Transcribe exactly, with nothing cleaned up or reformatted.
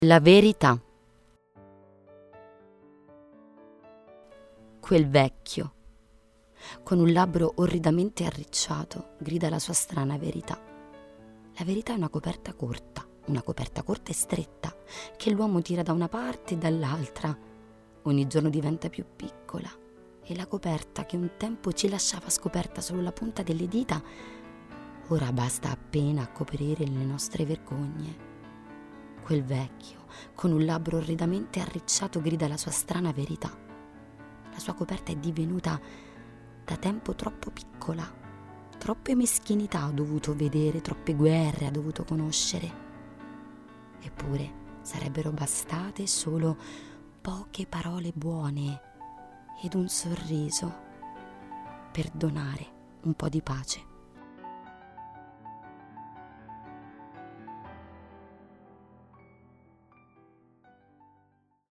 La verità. Quel vecchio, con un labbro orridamente arricciato, grida la sua strana verità. La verità è una coperta corta, una coperta corta e stretta, che l'uomo tira da una parte e dall'altra. Ogni giorno diventa più piccola e la coperta, che un tempo ci lasciava scoperta solo la punta delle dita, ora basta appena a coprire le nostre vergogne. Quel vecchio, con un labbro orridamente arricciato, grida la sua strana verità. La sua coperta è divenuta da tempo troppo piccola. Troppe meschinità ha dovuto vedere, troppe guerre ha dovuto conoscere. Eppure sarebbero bastate solo poche parole buone ed un sorriso per donare un po' di pace.